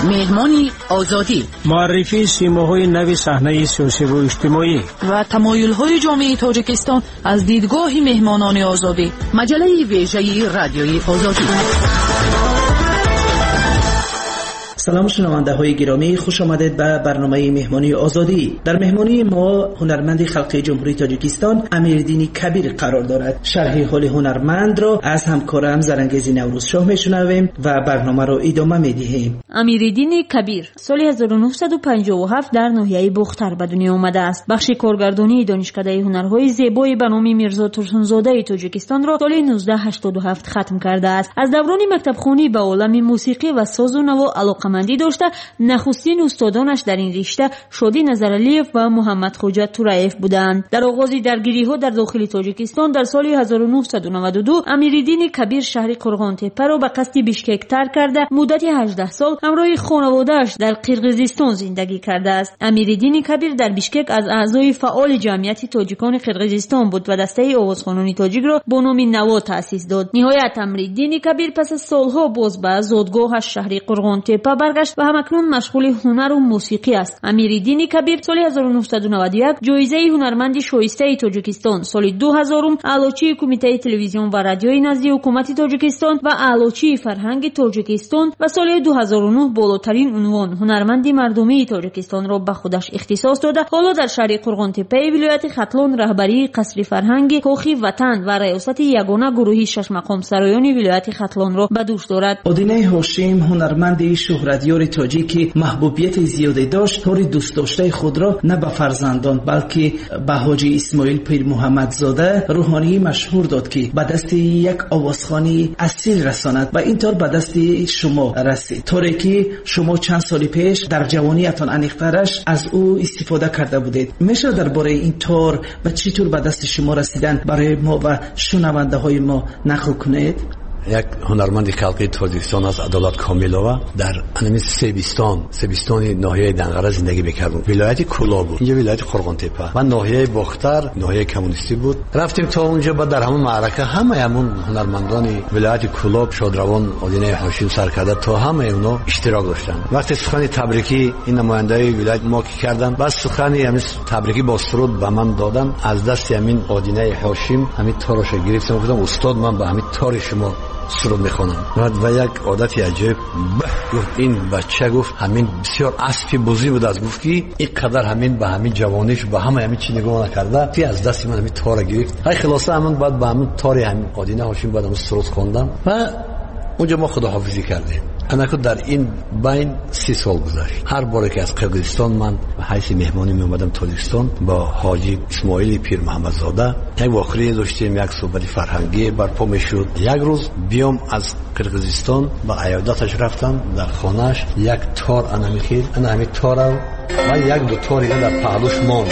مهمانی آزادی، معرفی سیماهای نو صحنه سیاسی و اجتماعی و تمایل‌های جامعه تاجیکستان از دیدگاه مهمانان آزادی. مجله ویژه رادیوی آزادی. سلام شنونده های گرامی، خوش آمدید به برنامه مهمانی آزادی. در مهمانی ما هنرمند خلقی جمهوری تاجیکستان امیردین کبیر قرار دارد. شرح حال هنرمند را از همکارم زرنگیز نوروز شاه میشنویم و برنامه را ادامه میدهیم. امیردین کبیر سال 1957 در ناحیه بختر به دنیا آمده است. بخش کارگردانی دانشکده هنرهای زیبای به نام میرزا ترسونزاده تاجیکستان را سال 1987 ختم کرده است. از دوران مکتبخوانی به عالم موسیقی و ساز و نوا علاقه‌مندی داشته. نخستین استادانش در این رشته شادی نظرعلیف و محمد خوجا تورایف بودند. در آغاز درگیری‌ها در داخل تاجیکستان در سال 1992 امیردین کبیر شهر قرغانتپه را به قصد بیشکک ترک کرده مدت 18 سال همراه خانواده‌اش در قرقیزستان زندگی کرده است. امیردین کبیر در بیشکک از اعضای فعال جمعیت تاجیکان قرقیزستان بود و دسته آوازخوانان تاجیک را با نام نوا تأسیس داد. نهایت امیردین کبیر پس از سالها باز به زادگاهش شهر قرغانتپه برگشت و همکنون مشغول هنر و موسیقی است. امیردین کبیر سال 1991 جایزه هنرمند شایسته تاجیکستان، سال 2000 اعلاچی کمیته تلویزیون و رادیوی نزد حکومت تاجیکستان و اعلاچی فرهنگ تاجیکستان و سال 2009 بالاترین عنوان هنرمند مردمی تاجیکستان را به خودش اختصاص داده. حالا در شهر قرغانتپه ولایت ختلان رهبری قصر فرهنگ کاخی وطن و ریاست یگانه گروهی شش مقام سرایان ولایت ختلان را به دوش دارد. آدینه هاشم هنرمند شهرتیار تاجیکی محبوبیت زیادی داشت. طور دوست داشته خود را نه به فرزندان بلکه به حاجی اسماعیل پیر محمد زاده روحانی مشهور داد که به دست یک آوازخوانی اصیل رساند و اینطور به دست شما رسید. طوری که شما چند سال پیش در جوانیتان انیقترش از او استفاده کرده بودید. میشه درباره این طور و چطور به دست شما رسیدن برای ما و شنونده های ما نقل کنید؟ یک هنرمند خلقی تاجیکستان از عدالت کاملова در انمی سبیستان ناحیه دنقره زندگی میکردم. ولایت کولا بود، اینجا ولایت قرغانتپه و ناحیه بختر ناحیه کمونیستی بود. رفتیم تا اونجا بعد در همون معرکه همون هنرمندان ولایت کولا شادروان آدینه هاشم سرکرده تا همه اونا اشتراک داشتن. وقتی سخن تبریکی این نمایندای ولایت ما کردن، بعد سخن همین تبریکی با سرود به من دادن. از دست همین آدینه هاشم همین تارش گرفتم، گفتم استاد من به همین تار شما سرود میخونم. و یک عادتی عجیب گفت این بچه، گفت همین بسیار اسبی بزی بود، از گفت که این قدر همین به همین جوانیش به همین چی نگاه نکرده که از دست من همین تار گرفت. های خلاصه همین بعد به همین تار همین آدینه هاشم بعد همین سرود خوندم و اونجا ما خداحافظی کردیم. انا که در این بین 30 سال گذشت. هر باره که از قرقیزستان من به حیث مهمانی می اومدم تاجیکستان با حاجی اسماعیل پیر محمد زاده یک واقعه داشتیم، یک صحبت فرهنگی برپا میشد. یک روز بیام از قرقیزستان با عیادتش رفتم در خانهش، یک تار انا میخید، انا همین تار و یک دو تاری در پهلوش ماند.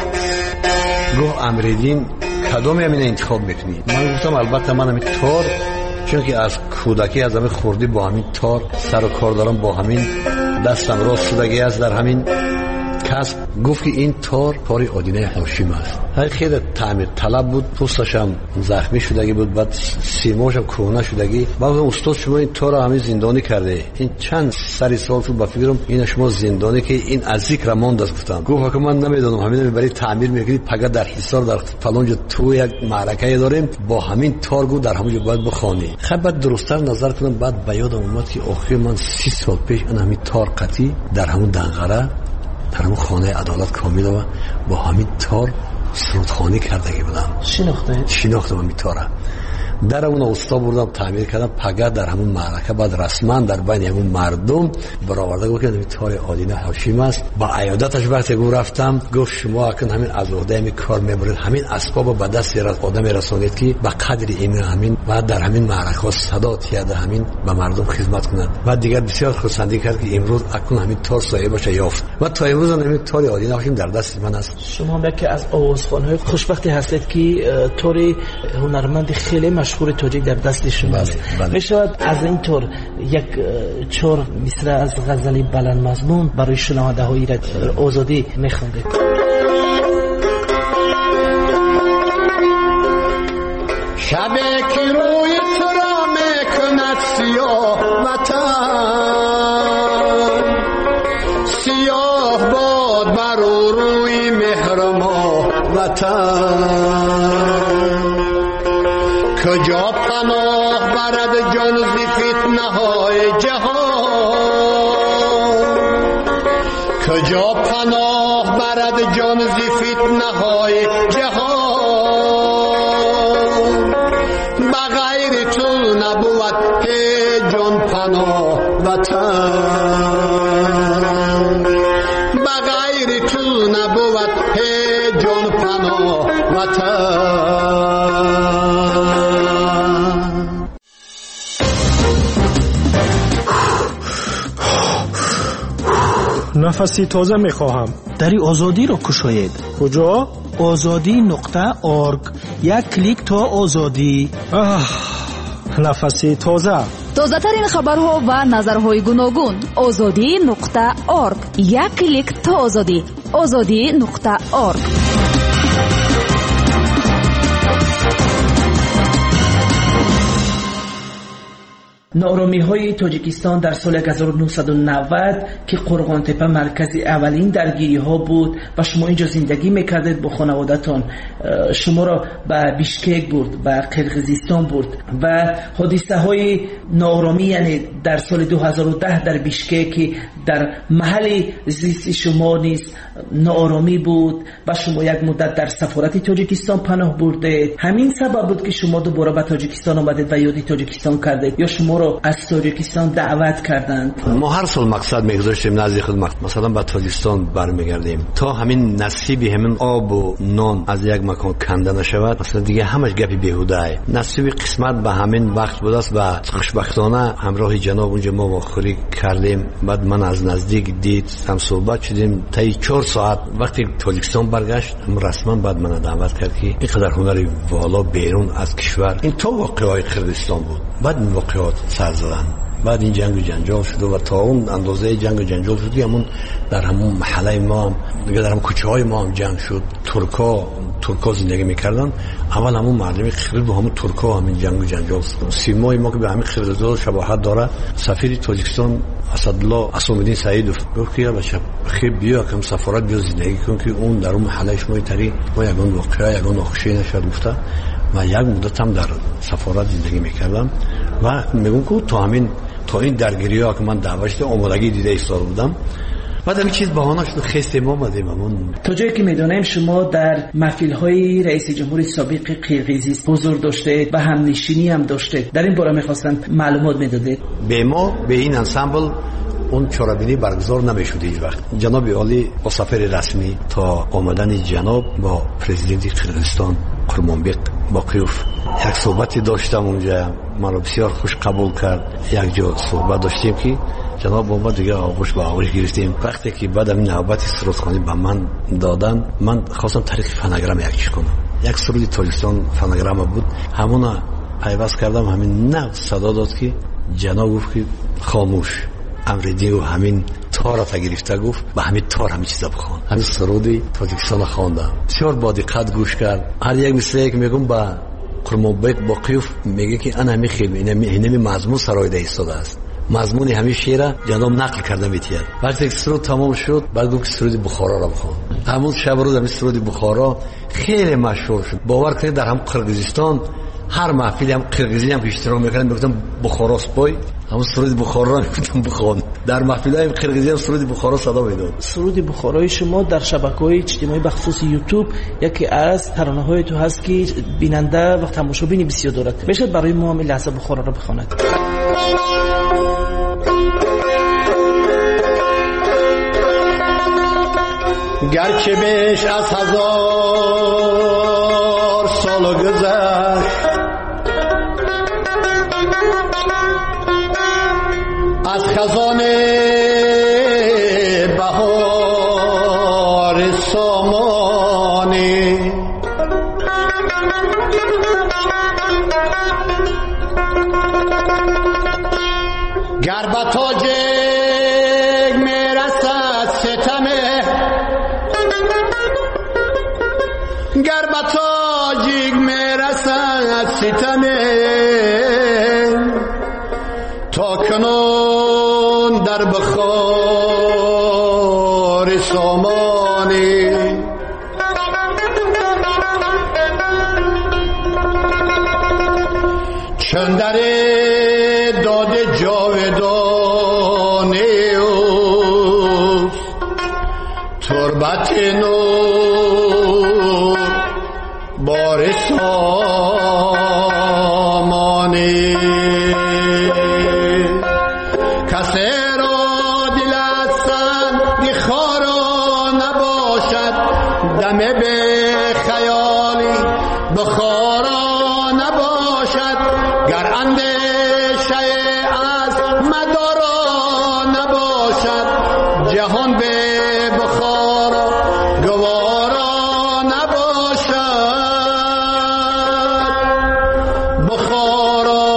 گفت امیردین کدومی همین انتخاب میکنی؟ من گفتم البته من همین تار، چون که از کودکی از همین خوردی با همین تار سر و کار دارم، با همین دستم راست شدگی است در همین کسب. گفت که این تار آدینه هاشم است. خیلی تعمیر طلب بود، پوستش هم زخمی شدگی بود، بعد سیماش هم کهنه شدگی. بعد استاد شما این تار همین زندانی کرده، این چند سری سال تو با فکرم این شما زندانی که این از ذکر ماند است. گفتم گفت که من نمیدونم، همین برای تعمیر میگیرید پگه در حصار در فلان جا تو یک معرکه داریم با همین تار گفت در همون جا باید بخوانی. خب بعد درست‌تر نظر کردم، بعد به یادم اومد که آخر من 30 سال پیش اون همین تار قطعی در همون دنقره در همون خانه عدالت کاملova با همین تار سرودخوانی کردگی بودم. شناختم همین تاره. در اون اوستا بردم تعمیر کردم پگه در همون معرکه. بعد رسما در بین همون مردم برآورده گفت که همین تار آدینه هاشم است. با عیادتش وقتی رفتم گفت شما اکنون همین از عهده همین کار میبرید، همین اسباب به دست آدم رسانید که به قدر این همین بعد در همین معرکه صدا تیاده همین به مردم خدمت کنند. بعد دیگر بسیار خرسندی کرد که امروز اکنون همین تار صاحبش یافت و تا امروز همین تار آدینه هاشم در دست من است. شما که از آوازخوان‌های خوشبختی هستید که تار هنرمند خیلی مشهور تاجیک در دست شما است. میشود از این طور یک چور مثل از غزلی بلند مضمون برای شنونده های آزادی میخوندید؟ شبه که روی تو را میکند سیاه وطن، وطن کجا پناه برد جان ز فتنه های جهان کجا پناه برد جان ز فتنه های جهان بغیر تو نبود جان پناه وطن بغیر تو نبود جان پناه وطن نفسی تازه میخواهم. دری آزادی را کشاید. کجا؟ azadi.org. یک کلیک تا آزادی. نفسی تازه. تازه ترین خبرها و نظرهای گوناگون. azadi.org. یک کلیک تا آزادی. azadi.org. نارامی های تاجیکستان در سال 1990 که قرغان تپه مرکز اولین درگیری ها بود و شما اینجا زندگی میکردید با خانوادتان، شما را به بیشکک برد، به قرقیزستان برد و حادثه های نارامی، یعنی در سال 2010 در بیشکک در محل زیست شما نیز نارامی بود و شما یک مدت در سفارت تاجیکستان پناه بردید. همین سبب بود که شما دوباره به تاجیکستان آمدید و یادی تاجیکستان کردید یا شما را از تاجیکستان دعوت کردند؟ ما هر سال مقصد میگذاشتیم نزد خود مثلا به تاجیکستان برمیگردیم تا همین نصیبی همین آب و نان از یک مکان کنده نشود. مثلا دیگه همش گپی بیهوده ای. نصیب قسمت به همین وقت بود است و خوشبختانه همراه جناب اونجا ما خوری کردیم. بعد من از نزدیک دید، هم صحبت شدیم تا 4 ساعت. وقتی تاجیکستان برگشت رسما بعد من دعوت کرد که اینقدر هنری والا بیرون از کشور این تو واقعای کردستان بود. بعد این واقعات سر زدن. بعد این جنگ و جنجال شد و تا اون اندازه جنگ و جنجال شد همون در همون محله ما هم دیگه در همون کوچه های ما هم جنگ شد. ترکا زندگی میکردن. اول همون مردمی خرید با همون ترکا همین جنگ و جنجال شد. سیمای ما که به همین خردزاد شباهت داره. سفیر تاجیکستان اسدالله اسامالدین سعیدوف گفت که بچه خیلی بیا که سفارت بیا زندگی کن که اون در اون محله شما تری ما یگان واقعا یگان ناخوشی نشد گفته و یک مدت هم در سفارت زندگی میکردم و میگم که تا این درگیری ها که من دعوت شده آمادگی دیده ایستاده بودم. بعد همین چیز بهانه شد خستیم ما آمدیم. تا جایی که میدونیم شما در محفل های رئیس جمهور سابق قرقیزستان حضور داشته و همنشینی هم داشته. در این باره میخواستم معلومات میدادید. به ما به این انسامبل اون چارابینی برگزار نمیشود هیچ وقت. جناب عالی با سفر رسمی تا آمدن جناب با پرزیدنت قرقیزستان قرمانبق باقیوف یک صحبتی داشتم اونجا. من رو بسیار خوش قبول کرد. یک جا صحبت داشتیم که جناب ما دیگه آغوش به آغوش گرفتیم. وقتی که بعد این نوبتی سرودخوانی به من دادن من خواستم طریق فناگرام یکیش کنم. یک سرود تاجیکستان فناگرام بود. همون پیوست کردم. همین نه صدا داد که جناب گفت که خاموش امردی و همین تار تا گرفته گفت به همین تار همین چیزا بخوان. همین سرودی تاجیکستان خواندم. بسیار با دقت گوش کرد. هر یک مثلی که میگم با قرمانبق باقیوف میگه که انا میخیم اینمی مضمون سرایده ایستاده است. مضمون همین شعر جناب نقل کردم بیتیه. وقتی سرود تمام شد بعد گفت سرود بخارا را بخوان. همون شب روز همین سرود بخارا خیلی مشهور شد. باور کنید در هم قرقیزستان هر محفلی هم قرقیزی هم که اشتراک میکردن میگفتن بخاراست بای همون سرود بخارا را میگفتن بخوان. در محفل‌های قرقیزی هم سرود بخارا صدا میداد. سرود بخارای شما در شبکه‌های اجتماعی بخصوص یوتیوب یکی از ترانه‌های تو هست که بیننده و تماشابین بسیار دارد. میشه برای ما هم لحظه بخارا را بخواند؟ گرچه بیش از 1000 سال گذشت از خزان بهار سامانی گر به تاجک میرسد ستمه گر به تاجک میرسد ستمه تا کنون در بخار سامانی خط نور بار سامانی کسی را دل از سنگ خارا نباشد دم به خیالی بخارا نباشد گر اندیشه از مدارا نباشد جهان به بخارا گوارا نباشد بخارا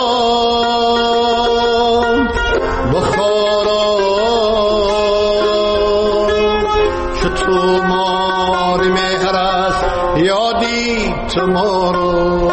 تو مار مهر است یادی تو مارو.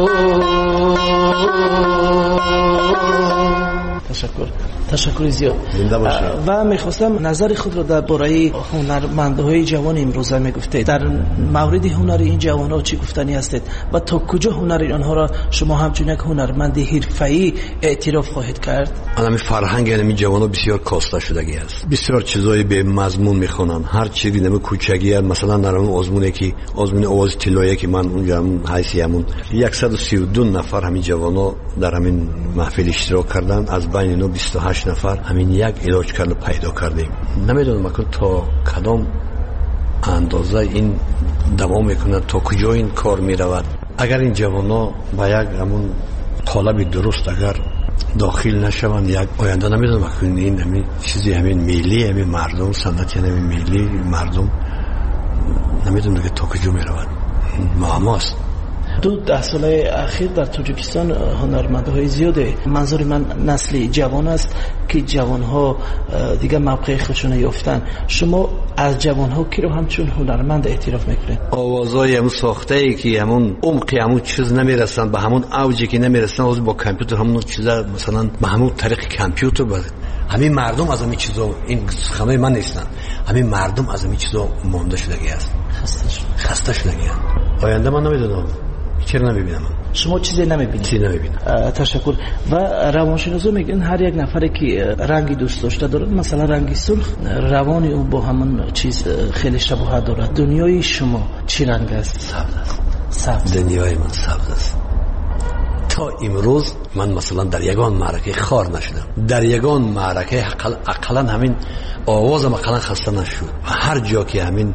تشکر زیاد. و میخواستم نظر خود را درباره هنرمندهای جوان امروزه میگفتید. در مورد هنر این جوانها چی گفتنی هستید و تا کجا هنر آنها را شما همچون یک هنرمند حرفه‌ای اعتراف خواهید کرد؟ الان فرهنگ این جوانها بسیار کاسته شدگی است. بسیار چیزای به مضمون میخونن. هر چیزی نمی کوچگی است. مثلا در اون آزمونه که آزمون آواز طلایی که من اونجا حیثیتمون 132 نفر همین جوانها در همین محفل اشتراک کردن. از بین اینا 28 نفر همین یک علاج کرده پیدا کردیم. نمیدونم اکنون تا کدام اندازه این دوام میکنه، تا کجا این کار میرود. اگر این جوانا با یک همون قالب درست اگر داخل نشوند یک آینده نمیدونم اکنون این همین چیزی همین ملی همین مردم سنت یعنی همین ملی مردم نمیدونم که تا کجا میرود. معماست. 10 ساله اخیر در تاجیکستان هنرمندهای زیاده. منظور من نسل جوان است که جوانها دیگه موقع خودشون یافتن. شما از جوانها کی رو همچون هنرمند اعتراف میکنید؟ آوازای همون ساخته ای که همون عمق همون چیز نمیرسن، به همون اوجی که نمیرسن، از با کامپیوتر همون چیزا مثلا به همون طریق کامپیوتر بود. همین مردم از همین چیزا، این خانه من نیستن، همین مردم از همین چیزا مونده شدگی است. خسته شدگی است. آینده من نمیدونم چرا نمیبینم. شما چیزی نمیبینید؟ چیزی نمیبینم. تشکر. و روانشناسا میگن هر یک نفری که رنگی دوست داشته دارد، مثلا رنگی سرخ، روان او با همون چیز خیلی شباهت دارد. دنیای شما چی رنگ است؟ سبز است. سبز. دنیای من سبز است. تا امروز من مثلا در یگان معرکه خار نشدم. در یگان معرکه اقلا همین آوازم اقلا خسته نشد. و هر جا که همین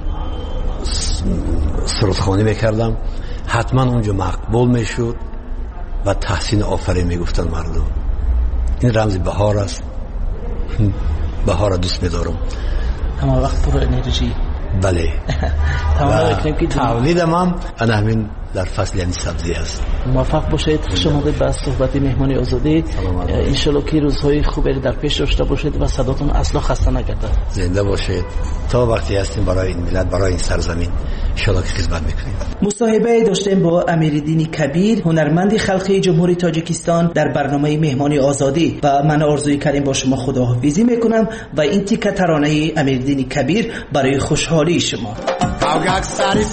سرودخوانی میکردم حتما اونجا مقبول میشد و تحسین آفرین میگفتن مردم. این رمز بهار است. بهار دوست میدارم. اما وقت پر انرژی. بله. تولیدم هم همین در فصل یعنی سبزی است. موفق باشید. شما به صحبت مهمانی آزادی. انشالله که روزهای خوبی در پیش داشته باشید و صداتون اصلا خسته نگرده. زنده باشید. تا وقتی هستیم برای این ملت، برای این سرزمین انشالله که خدمت میکنیم. مصاحبه داشتیم با امیرالدین کبیر، هنرمند خلقی جمهوری تاجیکستان در برنامه مهمانی آزادی. و من آرزوی کردیم با شما خداحافظی میکنم و این تیکه ترانه امیرالدین کبیر برای خوشحالی شما. کاوگک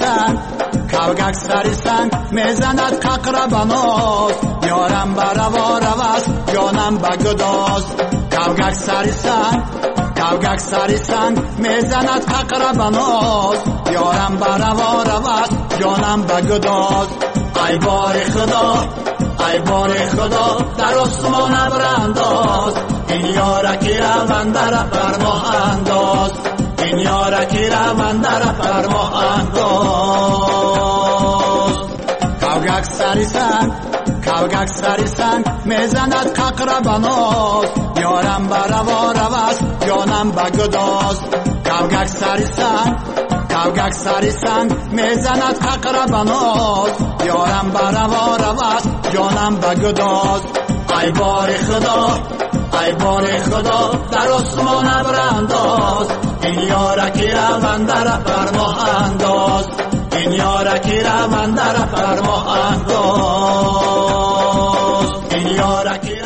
سری سنگ میزند ققر بناز یارم بروا روست جانم بگداز. کاوگک سری سنگ میزند ققر بناز یارم بروا روست جانم بگداز. ای بار خدا در آسمان ابر انداز این یارکی روان در فرما انداز. این یارکی روان در فرما انداز. کاوگک سری سنگ میزند ققر بناز یارم بروا روست جانم بگداز. کاوگک سری سنگ میزند ققر بناز یارم بروا روست جانم بگداز. ای بار خدا در آسمان ابر انداز این یارکی روان در فرما انداز. این یارکی روان در فرما انداز. این یارکی